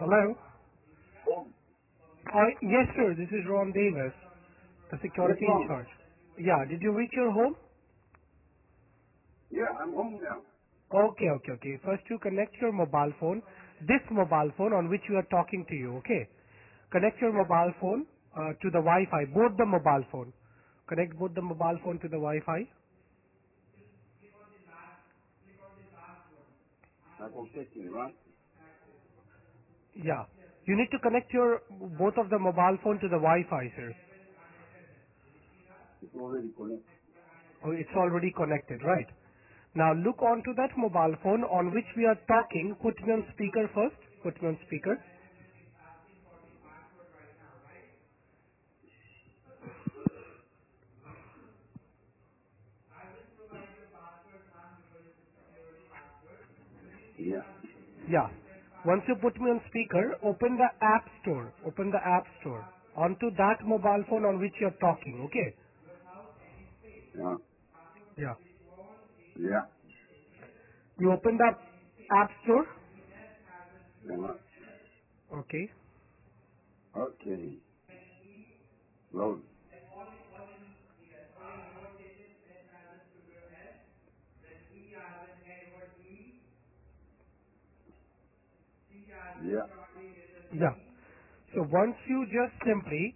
Hello? Home. Yes, sir. This is Ron Davis, the security in charge. Yeah. Did you reach your home? Yeah, I'm home now. Okay. First, you connect your mobile phone, this mobile phone on which we are talking to you, okay? Connect your Yeah. mobile phone to the Wi-Fi, both the mobile phone. Connect both the mobile phone to the Wi-Fi. I'm checking, right? Yeah. You need to connect your both of the mobile phone to the Wi-Fi, sir. It's already connected. Oh, it's already connected, right? Now look onto that mobile phone on which we are talking. Put me on speaker first. Put me on speaker. Yeah. Yeah. Once you put me on speaker, open the App Store. Open the App Store onto that mobile phone on which you're talking. Okay? Yeah. Yeah. Yeah. You open the App Store. Yeah. Okay. Okay. Load. Yeah. Yeah. So once you just simply,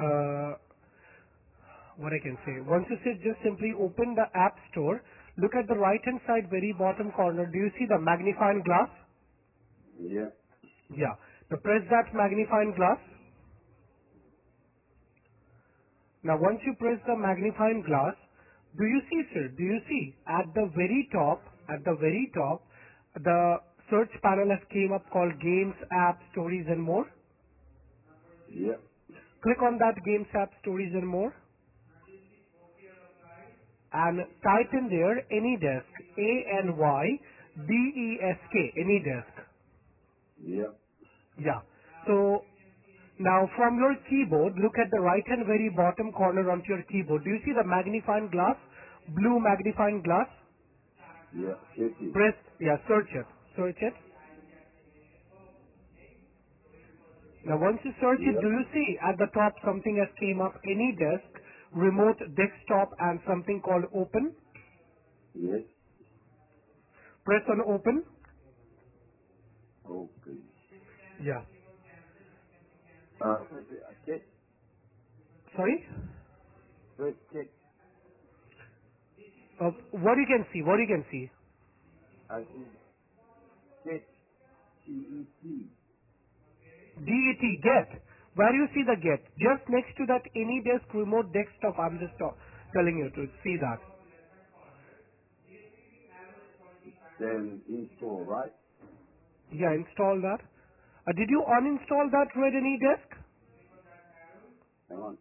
what I can say, once you just simply open the App Store, look at the right hand side very bottom corner. Do you see the magnifying glass? Yeah. Yeah. Now press that magnifying glass. Now once you press the magnifying glass, do you see, sir? Do you see at the very top, the search panel has came up called Games, App, Stories and More? Yeah. Click on that Games, App, Stories and More and type in there AnyDesk, ANYDESK, AnyDesk. Yeah. Yeah. So now from your keyboard, look at the right hand very bottom corner onto your keyboard. Do you see the magnifying glass? Blue magnifying glass? Yeah. Checking. Press, yeah, search it. Search it. Now once you search it, Yeah. do you see at the top something has came up, AnyDesk, remote desktop and something called open? Yes. Press on open. Okay. Yeah. Check. Sorry? First check. What you can see, what you can see. I see check. CET. DET, get. Where you see the get? Just next to that AnyDesk remote desktop, I'm just telling you to see that. Then install, right? Yeah, install that. Did you uninstall that Red AnyDesk? Hang on.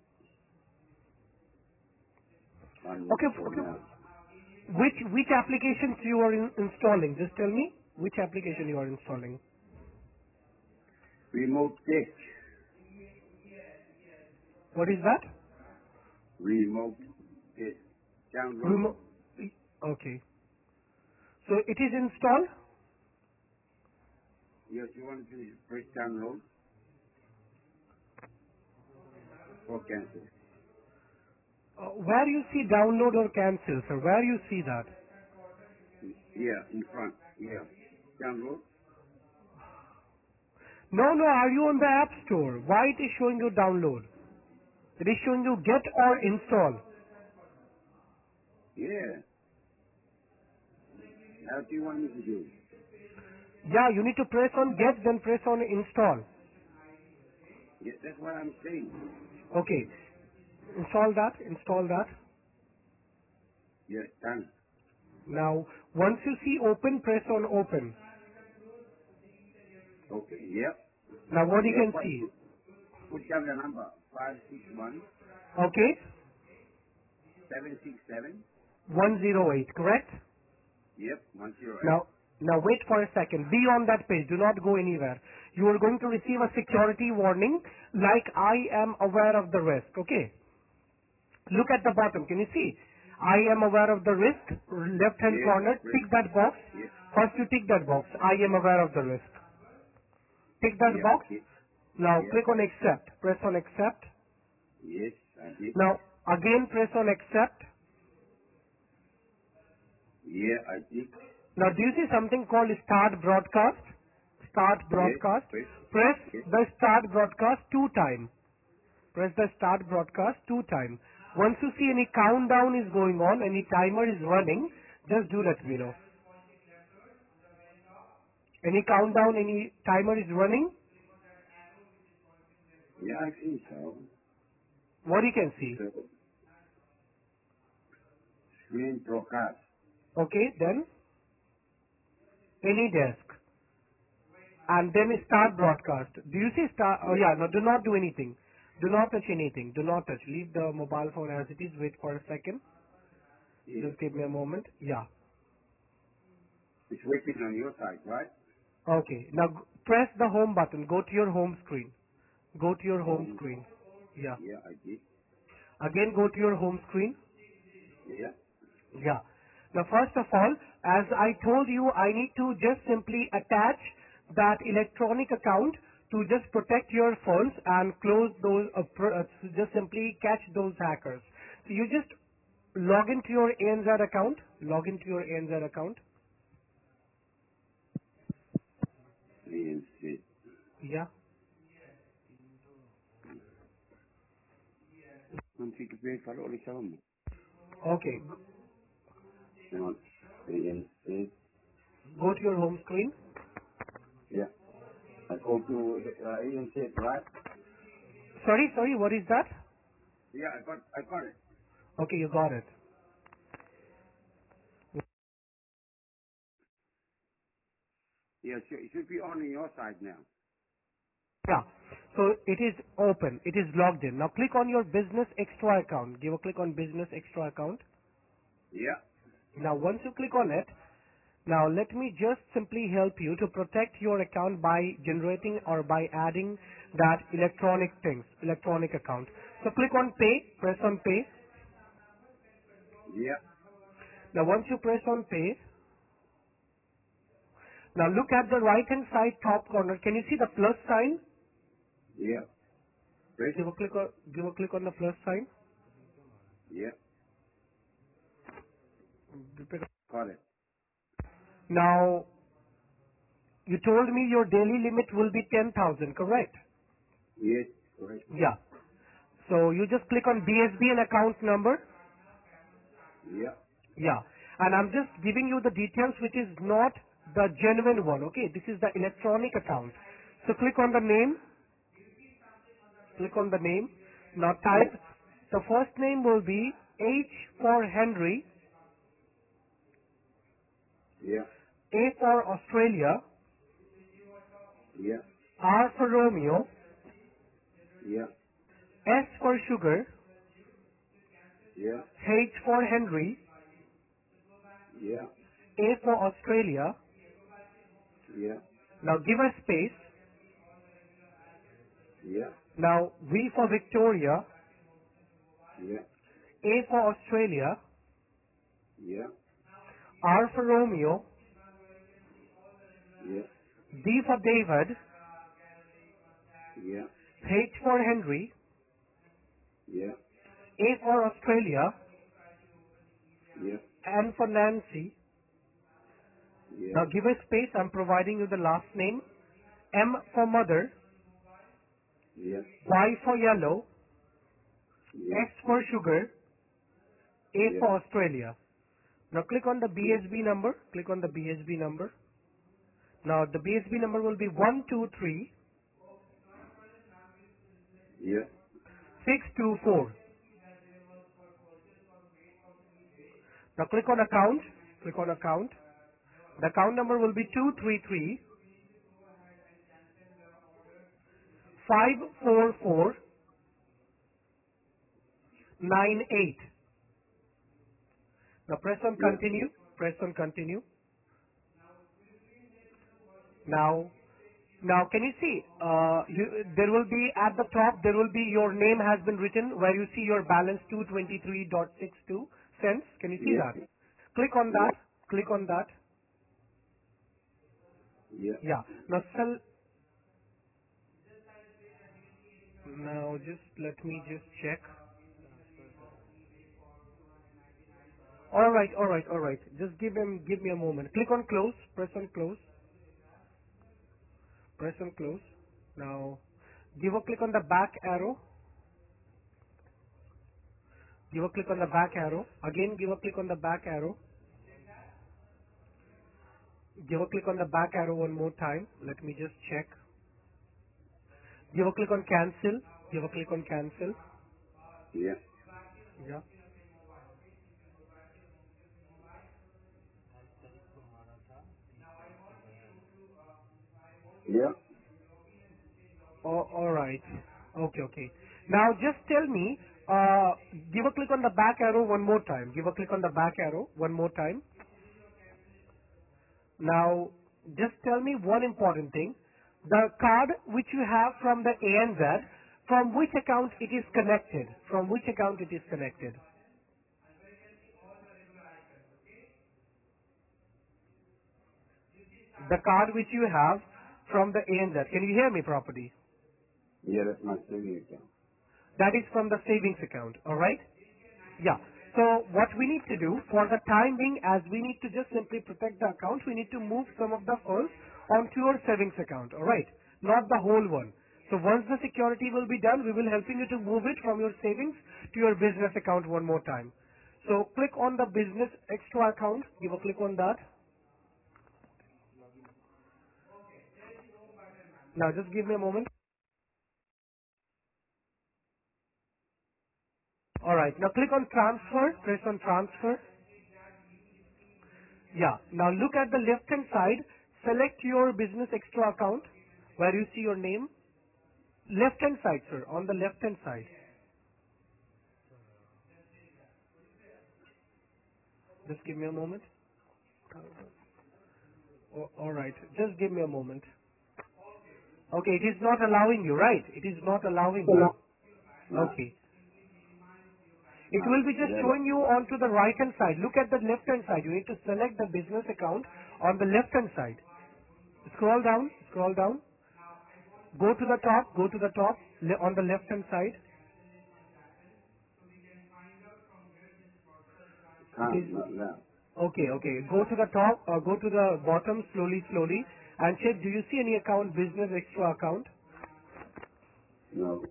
Okay, Uninstall okay. now. Which applications you are installing? Just tell me which application you are installing. Remote check. What is that? Remote check. Download. Remote. Okay. So it is installed. Yes, you want to press download or cancel. Where you see download or cancel, sir? Where you see that? Yeah, in front. Yeah. Download. No, no. Are you on the App Store? Why it is showing you download? It is showing you get or install. Yeah. How do you want me to do? Yeah, you need to press on get, then press on install. Yeah, that's what I'm saying. Okay. Install that. Install that. Yeah, done. Now, once you see open, press on open. Okay. Yep. Now, what you Yeah. can see? Put down the number 561 Okay. 767. 108, correct? Yep. 108. Now wait for a second. Be on that page. Do not go anywhere. You are going to receive a security warning like I am aware of the risk. Okay. Look at the bottom. Can you see? I am aware of the risk. Left hand Yes. corner. Great. Tick that box. Yes. First you tick that box. I am aware of the risk. Tick that Yeah, box. I did. Now Yeah. click on accept. Press on accept. Yes, I did. Now again press on accept. Yeah, I did. Now do you see something called start broadcast? Start Yes, broadcast. wait. Press Yes. the start broadcast 2 times. Press the start broadcast 2 times. Once you see any countdown is going on, any timer is running, just do let me know. Any countdown, any timer is running, Yeah, I think so. what you can see. So, screen broadcast. Okay, then any desk. And then start broadcast. Do you see start? Oh Yeah. yeah, no, do not do anything. Do not touch anything. Do not touch. Leave the mobile phone as it is. Wait for a second. Yeah. Just give me a moment. Yeah. It's working on your side, right? Okay. Now press the home button. Go to your home screen. Go to your home Home. screen. Yeah. Yeah, I did. Again go to your home screen. Yeah. Yeah. Now, first of all, as I told you, I need to just simply attach that electronic account to just protect your phones and close those, just simply catch those hackers. So you just log into your ANZ account, log into your ANZ account. And sit. Yeah. Don't think it's very far away from me. Okay. No. And sit. Go to your home screen. Yeah. I go to and sit, right? Sorry, what is that? Yeah, I got it. Okay, you got it. Yeah, it should be on your side now. Yeah. So it is open. It is logged in. Now click on your business extra account. Give a click on business extra account. Yeah. Now once you click on it, now let me just simply help you to protect your account by generating or by adding that electronic account. So click on pay, press on pay. Yeah. Now once you press on pay, now look at the right hand side top corner. Can you see the plus sign? Yeah. Great. Give a click on the plus sign. Yeah. Got it. Now you told me your daily limit will be 10,000, correct? Yes. Correct. Yeah. So you just click on BSB and account number. Yeah. Yeah. And I'm just giving you the details which is not the genuine one. Okay. This is the electronic account. So click on the name. Click on the name. Now type, the first name will be H for Henry, Yeah. A for Australia, Yeah. R for Romeo, Yeah. S for sugar, Yeah. H for Henry, Yeah. A for Australia. Yeah. Now give a space. Yeah. Now V for Victoria, Yeah. A for Australia, Yeah. R for Romeo, Yeah. D for David, Yeah. H for Henry, Yeah. A for Australia, Yeah. N for Nancy. Yeah. Now give a space. I'm providing you the last name. M for mother, Yeah. Y for yellow, Yeah. S for sugar, A Yeah. for Australia. Now click on the Yeah. BSB number. Click on the BSB number. Now the BSB number will be Yeah. 123624. Now click on account. Click on account. The account number will be 233-544-98. Now press on Yeah. continue. Press on continue. Now, now can you see, there will be at the top, there will be your name has been written where you see your balance 223.62 cents. Can you see Yeah. that? Click on Yeah. that. Click on that. Yeah. Yeah. Now Now just let me just check. All right. Just give me a moment. Click on close. Press on close. Press on close. Now give a click on the back arrow. Give a click on the back arrow. Again give a click on the back arrow. Give a click on the back arrow one more time. Let me just check. Give a click on cancel. Give a click on cancel. Yeah. Yeah. Yeah. Oh, all right. Okay. Now just tell me, give a click on the back arrow one more time. Give a click on the back arrow one more time. Now just tell me one important thing. The card which you have from the ANZ, from which account it is connected? From which account it is connected? The card which you have from the ANZ. Can you hear me properly? Yeah, that's my saving account. That is from the savings account, alright? Yeah. So what we need to do for the time being, as we need to just simply protect the account, we need to move some of the funds onto your savings account, alright? Not the whole one. So once the security will be done, we will helping you to move it from your savings to your business account one more time. So click on the business extra account, give a click on that. Now just give me a moment. Alright, now click on transfer, press on transfer. Yeah. Now look at the left hand side. Select your business extra account where you see your name. Left hand side, sir. On the left hand side. Just give me a moment. Alright. Just give me a moment. Okay. It is not allowing you, right? It is not allowing you. No. No. Okay. It will be just showing you onto the right hand side. Look at the left hand side. You need to select the business account on the left hand side. Scroll down. Scroll down. Go to the top. Go to the top on the left hand side. It is Can't, not now. okay. Go to the top, go to the bottom slowly, and check. Do you see any account, business extra account? No.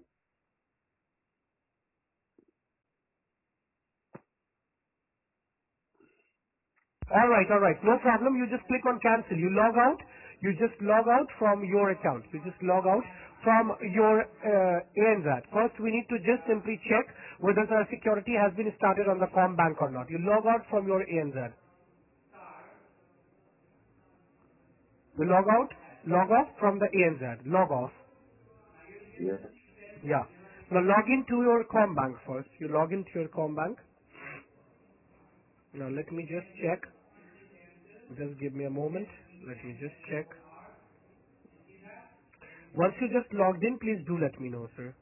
All right. No problem. You just click on cancel. You log out. You just log out from your account. You just log out from your ANZ. First, we need to just simply check whether the security has been started on the Combank or not. You log out from your ANZ. You log out, log off from the ANZ. Log off. Yeah. Yeah. Now log into your Combank first. You log into your Combank. Now let me just check. Just give me a moment. Let me just check. Once you just logged in, please do let me know, sir.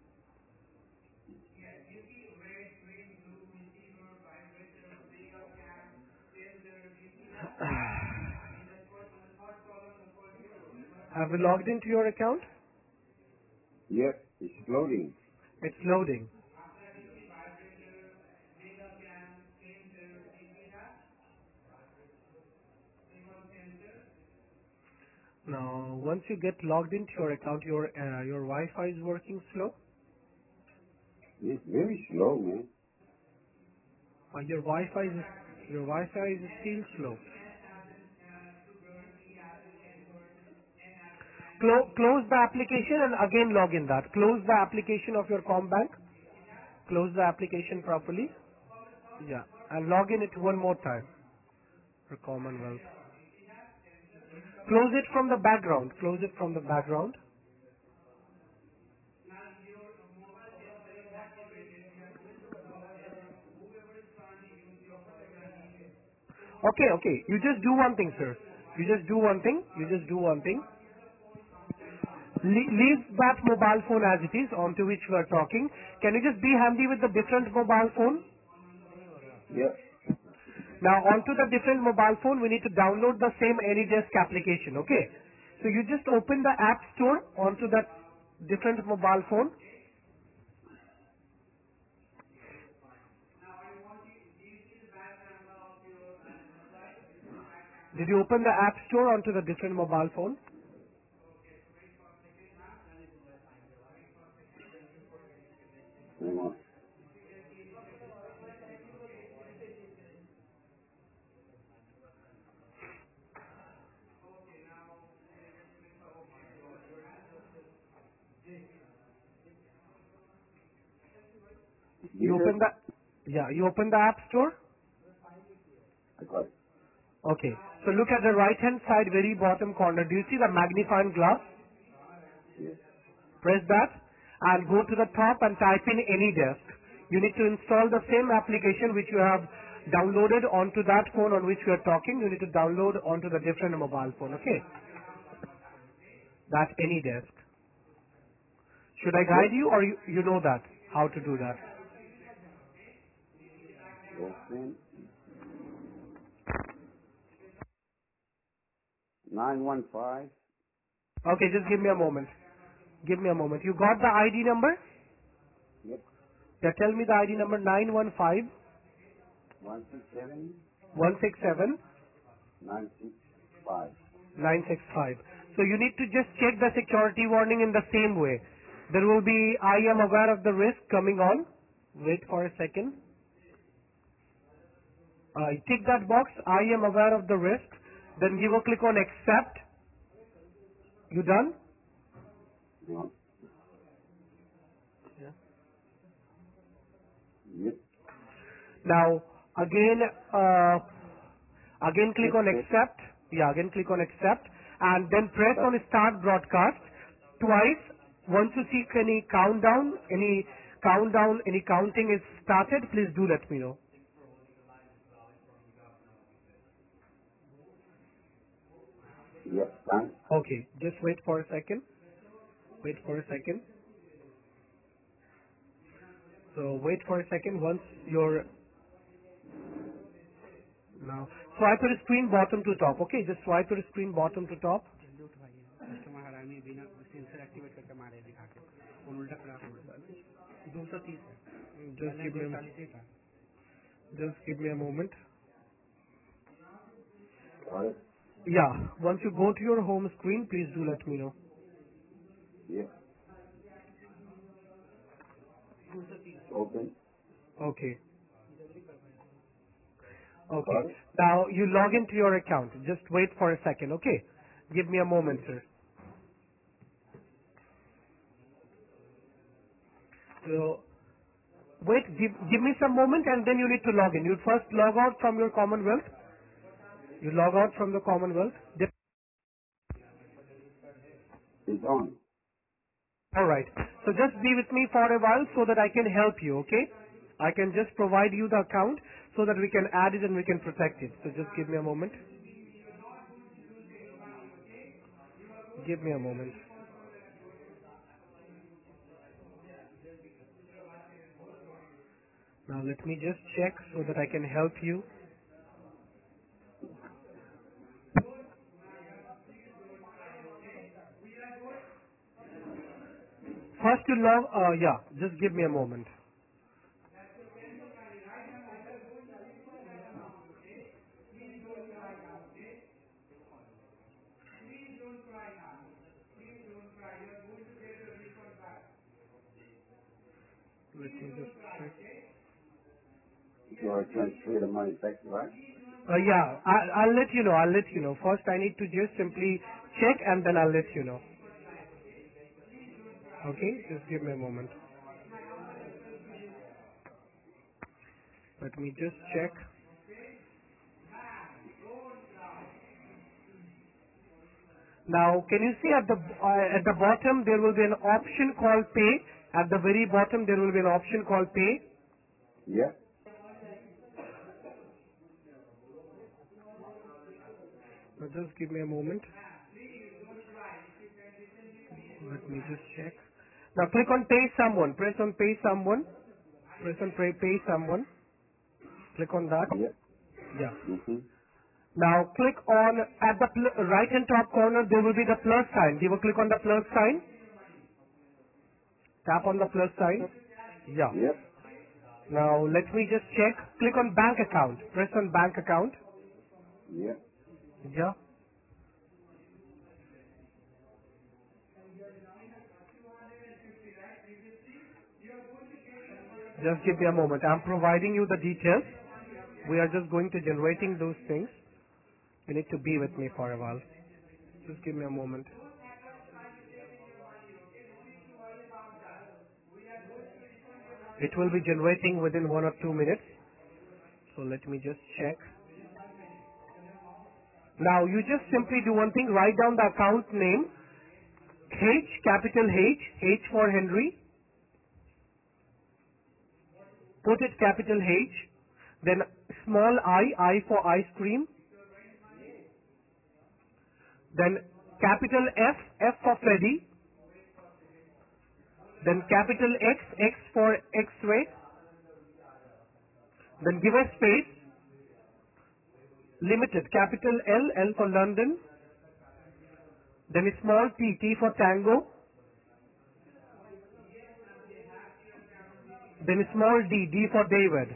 Have you logged into your account? Yeah. It's loading. It's loading. Now, once you get logged into your account, your Wi-Fi is working slow. It's very slow, man. Your Wi-Fi is still slow. Close the application and again log in that. Close the application of your Combank. Close the application properly. Yeah. And log in it one more time for Commonwealth. Close it from the background. Close it from the background. Okay. You just do one thing, sir. You just do one thing. Leave that mobile phone as it is onto which we are talking. Can you just be handy with the different mobile phone? Yeah. Now onto the different mobile phone, we need to download the same AnyDesk application, okay? So you just open the App Store onto that different mobile phone. Did you open the App Store onto the different mobile phone? Hang on. You open you open the App Store? I got it. Okay. So look at the right hand side, very bottom corner. Do you see the magnifying glass? Yes. Press that and go to the top and type in AnyDesk. You need to install the same application which you have downloaded onto that phone on which we are talking. You need to download onto the different mobile phone. Okay. That AnyDesk. Should I guide you or you know that? How to do that? Open. 915. Okay, just give me a moment. Give me a moment. You got the ID number? Yep. Yeah, tell me the ID number 915 167 167 965. 965. So you need to just check the security warning in the same way. There will be, I am aware of the risk coming on. Wait for a second. Tick that box, I am aware of the risk. Then give a click on accept. You done? Yeah. Yeah. Yep. Now, again click on Yes. accept. Yeah, again click on accept. And then press But, on start broadcast twice. Once you see any countdown, any counting is started, please do let me know. yes, done. Okay, just wait for a second. Wait for a second. So wait for a second. Once you're now swipe your screen bottom to top. Okay, just swipe your screen bottom to top. Customer हरामी बिना sensor activate करके मारे दिखा के phone उल्टा खड़ा हो गया 230 है Just पहले give me 240 ही था just give me a moment. Got it. Yeah, once you go to your home screen, please do let me know. Yep. Open. Okay. Okay. Got it. Now you log into your account. Just wait for a second. Okay. Give me a moment, sir. So wait, give me some moment and then you need to log in. You first log out from your Commonwealth. You log out from the Commonwealth. It's on. Alright. So just be with me for a while so that I can help you, okay? I can just provide you the account so that we can add it and we can protect it. So just give me a moment. Give me a moment. Now let me just check so that I can help you. First you log, just give me a moment. Let me just check. So I transfer the money back, right? I'll let you know. I'll let you know. First, I need to just simply check and then I'll let you know. Okay, just give me a moment. Let me just check. Now, can you see at the bottom there will be an option called Pay. At the very bottom there will be an option called Pay. Yep. Now, just give me a moment. Let me just check. Now, click on Pay Someone. Press on Pay Someone. Press on Pay Someone. Click on that. Yep. Yeah. Mm-hmm. Now click on, at the right hand top corner there will be the plus sign. Give a click on the plus sign. Tap on the plus sign. Yeah. Yep. Now let me just check. Click on bank account. Press on bank account. Yep. Yeah. Just give me a moment. I'm providing you the details. We are just going to generating those things. You need to be with me for a while. Just give me a moment. It will be generating within 1 or 2 minutes. So let me just check. Now you just simply do one thing. Write down the account name. H, capital H, H for Henry. Put it capital H. Then small I for ice cream. Then capital F, F for Freddy. Then capital X, X for X-ray. Then give a space. Limited, capital L, L for London. Then a small t, T for Tango. Then a small d, D for David.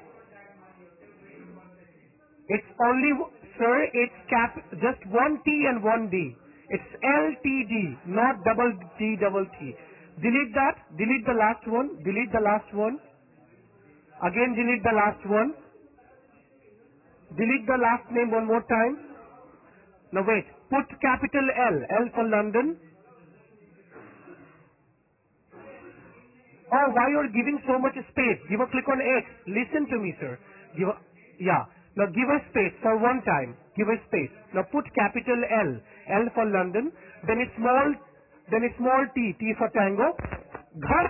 It's only, sir, it's just one T and one D. It's LTD, not double T, double T. Delete that, delete the last one, delete the last one. Again delete the last one. Delete the last name one more time. Now wait, put capital L, L for London. Oh, why you're giving so much space? Give a click on X. Listen to me, sir. Yeah. Now give a space for one time. Give a space. Now put capital L, L for London. Then a small T, T for Tango. Ghar.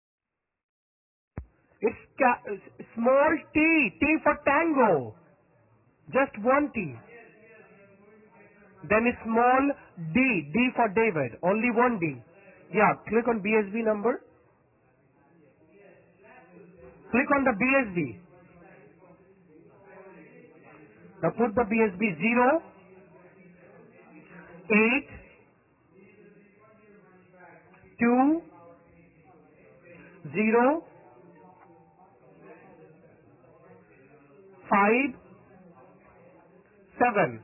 It's small T, T for Tango. Just one T. Then a small D, D for David. Only one D. Yeah, click on BSB number. Click on the BSB. Now put the BSB 0, 8, 2, 0, 5, 7.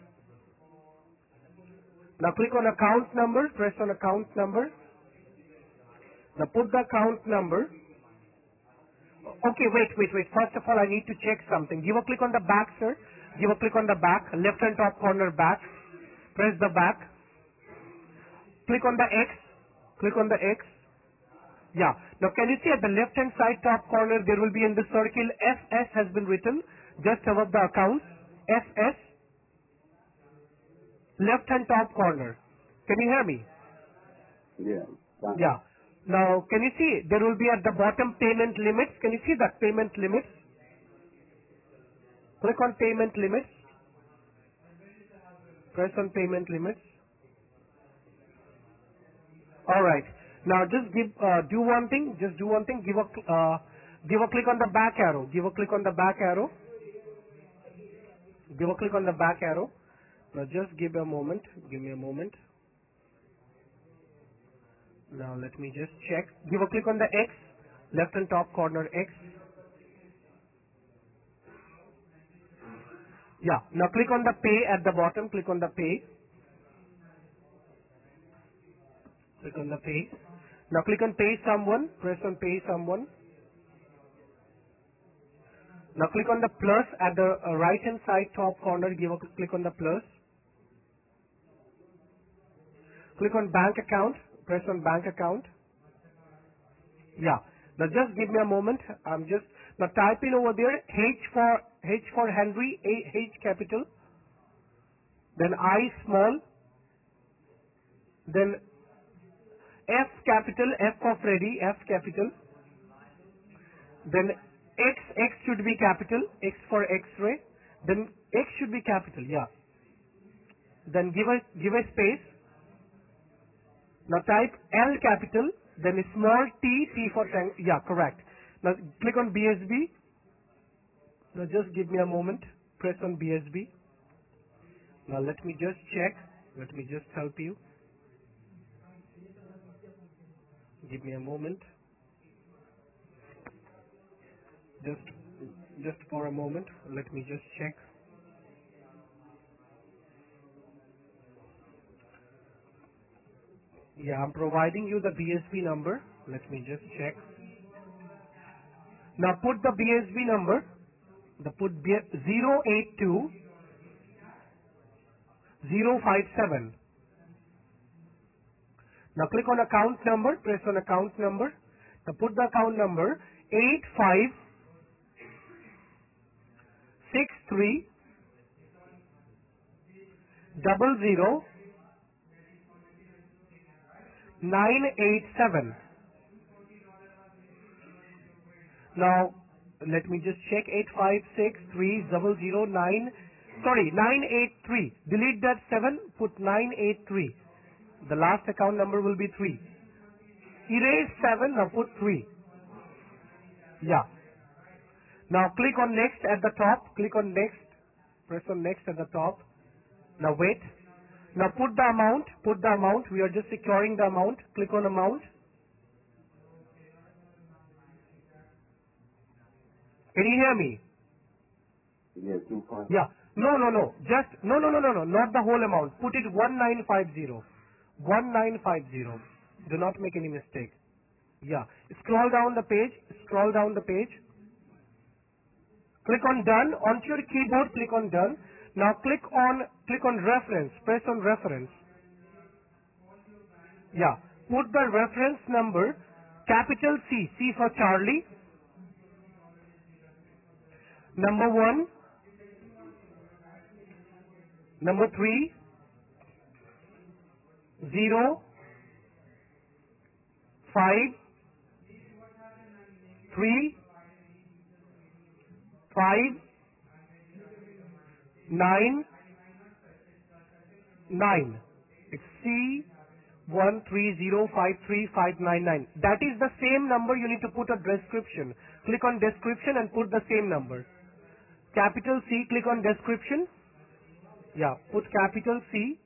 Now click on account number, press on account number. Now put the account number. Okay, wait. First of all, I need to check something. Give a click on the back, sir. Give a click on the back, left hand top corner back. Press the back. Click on the X. Click on the X. Yeah. Now can you see at the left hand side top corner there will be in the circle FS has been written just above the accounts. FS. Left hand top corner. Can you hear me? Yeah. Fine. Yeah. Now can you see there will be at the bottom payment limits. Can you see that payment limits? Click on payment limits. Press on payment limits. Alright. Now just do one thing. Just do one thing. Give a click on the back arrow. Give a click on the back arrow. Give a click on the back arrow. Now just give me a moment. Give me a moment. Now let me just check. Give a click on the X. Left and top corner X. Yeah. Now click on the pay at the bottom. Click on the pay. Click on the pay. Now click on pay someone. Press on pay someone. Now click on the plus at the right hand side top corner. Give a click on the plus. Click on bank account. Press on bank account. Yeah. Now just give me a moment. Now type in over there H for Henry, H capital. Then I small. Then F capital, F for Freddy, F capital. Then X should be capital, X for X-ray. Then X should be capital, yeah. Then give a space. Now type L capital, then a small t, T for tank, yeah, correct. Now click on BSB. Now just give me a moment. Press on BSB. Now let me just check. Let me just help you. Give me a moment. Just for a moment. Let me just check. Yeah, I'm providing you the BSB number. Let me just check. Now put the BSB number. Put 082057. Now click on account number. Press on account number. Now put the account number 856300987. Now, let me just check 8563009. Sorry, 983. Delete that 7, put 983. The last account number will be 3. Erase 7, now put 3. Yeah. Now click on next at the top. Click on next. Press on next at the top. Now wait. Now put the amount. Put the amount. We are just securing the amount. Click on amount. Can you hear me? Yeah, 2.5. Yeah. No. Just, no. Not the whole amount. Put it 1950. 1950. Do not make any mistake. Yeah. Scroll down the page. Scroll down the page. Click on done. Onto your keyboard, click on done. Now click on reference. Press on reference. Yeah. Put the reference number, capital C. C for Charlie. Number 1. Number 3. 0. 5. 3. 5. 9. 9. It's C130535599. That is the same number. You need to put a description. Click on description and put the same number. Capital C, click on description. Yeah, put capital C.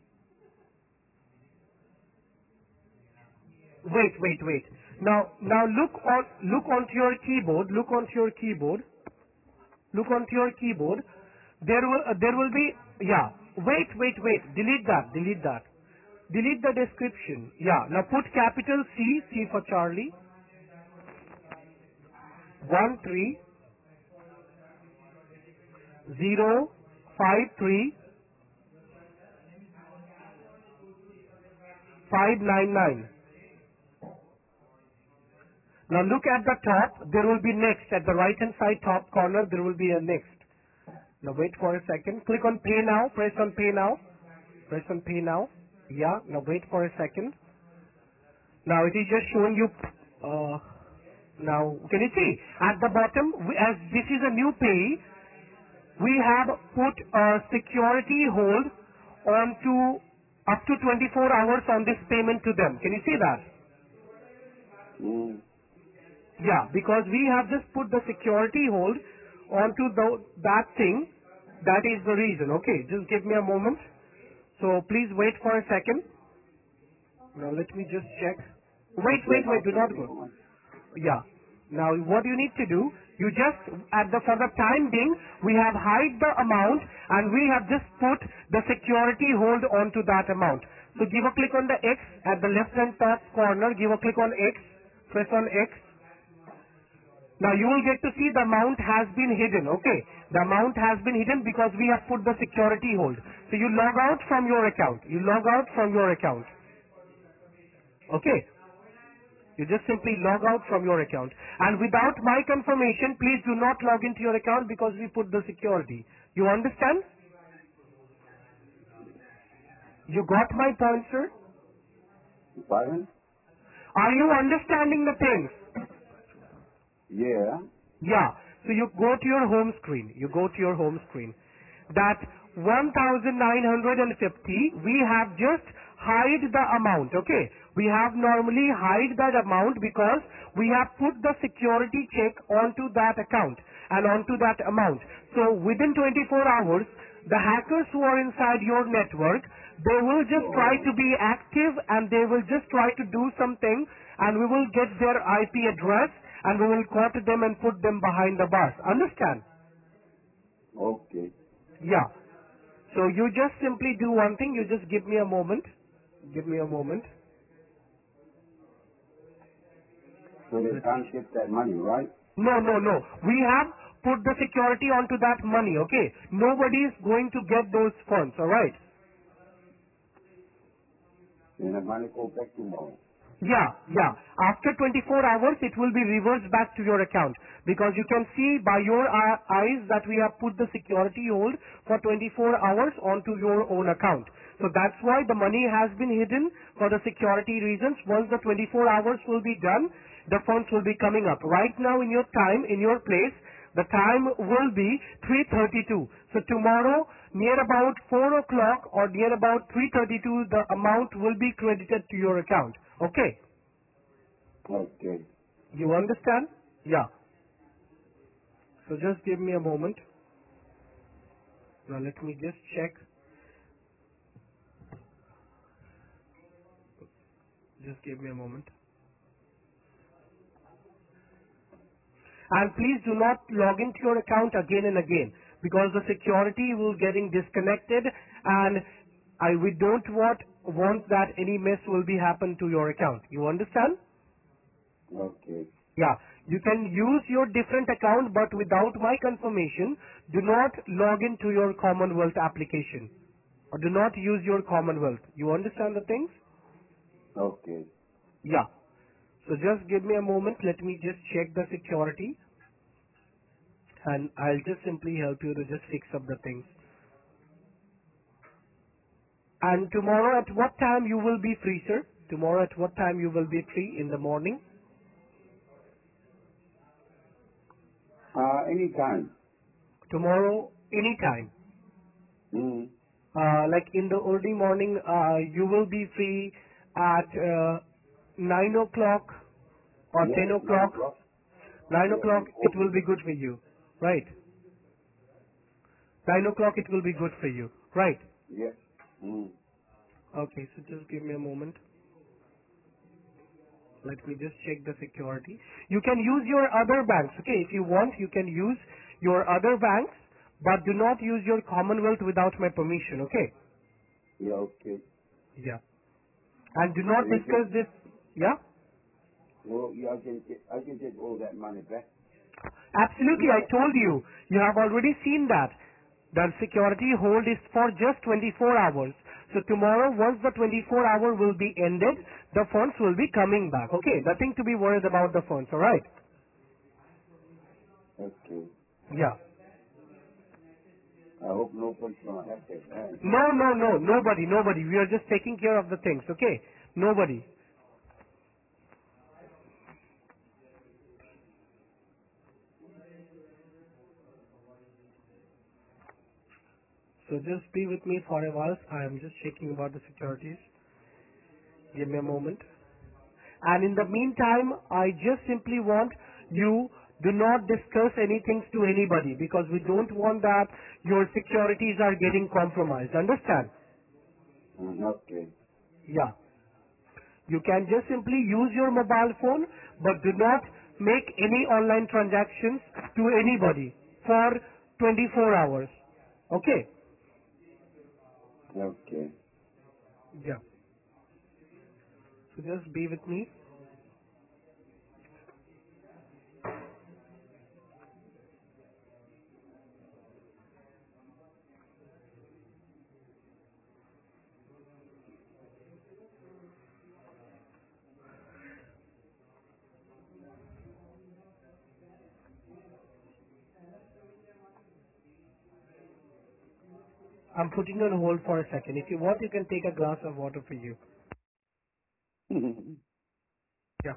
Wait. Now look onto your keyboard. Look onto your keyboard. There will be, yeah. Wait. Delete that. Delete the description. Yeah. Now put capital C. C for Charlie. 13053 Now look at the top. There will be next. At the right hand side top corner, there will be a next. Now wait for a second. Click on pay now. Press on pay now. Yeah. Now wait for a second. Now it is just showing you. Now can you see at the bottom? As this is a new pay, we have put a security hold on to up to 24 hours on this payment to them. Can you see that? Yeah, because we have just put the security hold onto that thing. That is the reason. Okay, just give me a moment. So please wait for a second. Now let me just check. Wait, do not go. Yeah. Now what you need to do, you just, for the time being, we have hide the amount and we have just put the security hold onto that amount. So give a click on the X at the left hand top corner, give a click on X, press on X. Now you will get to see the amount has been hidden, okay? The amount has been hidden because we have put the security hold. So you log out from your account. Okay? You just simply log out from your account. And without my confirmation, please do not log into your account because we put the security. You understand? You got my point, sir? Pardon? Are you understanding the things? Yeah. Yeah. So you go to your home screen. That 1,950, we have just hide the amount, okay? We have normally hide that amount because we have put the security check onto that account and onto that amount. So within 24 hours, the hackers who are inside your network, they will just try to be active and they will just try to do something and we will get their IP address and we will caught them and put them behind the bars. Understand? Okay. Yeah. So you just simply do one thing. You just give me a moment. So they can't get that money, right? No, no, no. We have put the security onto that money, okay? Nobody is going to get those funds, alright? Then the money go back tomorrow. Yeah, yeah. After 24 hours, it will be reversed back to your account. Because you can see by your eyes that we have put the security hold for 24 hours onto your own account. So that's why the money has been hidden for the security reasons. Once the 24 hours will be done, the funds will be coming up. Right now in your time, in your place, the time will be 3:32. So tomorrow, near about 4 o'clock or near about 3:32, the amount will be credited to your account. Okay? Okay. You understand? Yeah. So just give me a moment. Now let me just check. Just give me a moment. And please do not log into your account again and again because the security will getting disconnected and we don't want that any mess will be happen to your account. You understand? Okay. Yeah. You can use your different account but without my confirmation, do not log into your Commonwealth application or do not use your Commonwealth. You understand the things? Okay. Yeah. So just give me a moment. Let me just check the security and I'll just simply help you to just fix up the things. And tomorrow at what time you will be free, sir? Tomorrow at what time you will be free? In the morning? Anytime. Tomorrow, anytime. Mm. Like in the early morning, you will be free at 9 o'clock or Yeah, 10 9 o'clock. o'clock. 9 Yeah, o'clock, it's it will open. be good for you. Right. 9 o'clock, it will be good for you. Right. Yeah. Mm. Okay, so just give me a moment. Let me just check the security. You can use your other banks, okay? If you want, you can use your other banks, but do not use your Commonwealth without my permission, okay? Yeah, okay. Yeah. And do not And you can, discuss this, yeah? well, yeah, I can get all that money back. Absolutely, I Yeah. told you. You have already seen that. The security hold is for just 24 hours. So tomorrow, once the 24-hour will be ended, the funds will be coming back. Okay, nothing to be worried about the funds, alright? Okay. Yeah. I hope nobody's gonna have that money. No, no, no, nobody. We are just taking care of the things, okay? Nobody. So just be with me for a while. I am just checking about the securities. Give me a moment. And in the meantime, I just simply want you do not discuss anything to anybody because we don't want that your securities are getting compromised. Understand? Okay. Yeah. You can just simply use your mobile phone, but do not make any online transactions to anybody for 24 hours. Okay? Okay. Yeah. So just be with me. I'm putting on hold for a second. If you want, you can take a glass of water for you. Yeah.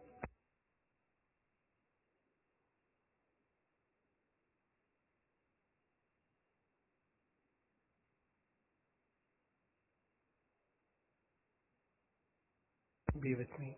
Be with me.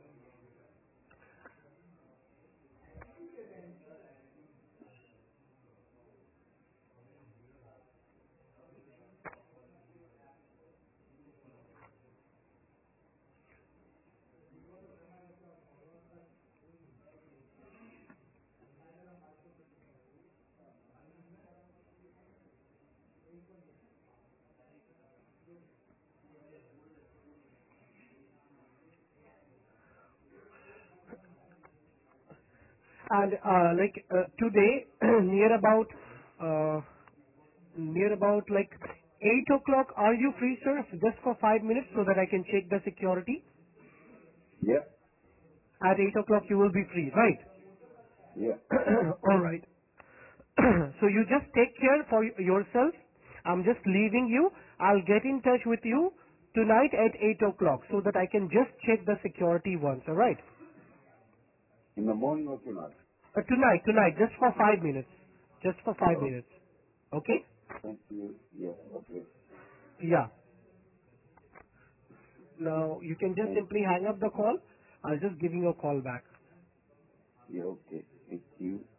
And today, uh, near about like 8 o'clock, are you free, sir? Just for 5 minutes so that I can check the security. Yeah. At 8 o'clock, you will be free, right? Yeah. All right. So you just take care for yourself. I'm just leaving you. I'll get in touch with you tonight at 8 o'clock so that I can just check the security once, all right? In the morning or tonight? Tonight, just for 5 minutes. Just for five Oh, minutes. Okay? thank you. Yeah. Okay. Yeah. Now, you can just Thank simply hang up the call. I'll just give you a call back. you. Okay. Thank you.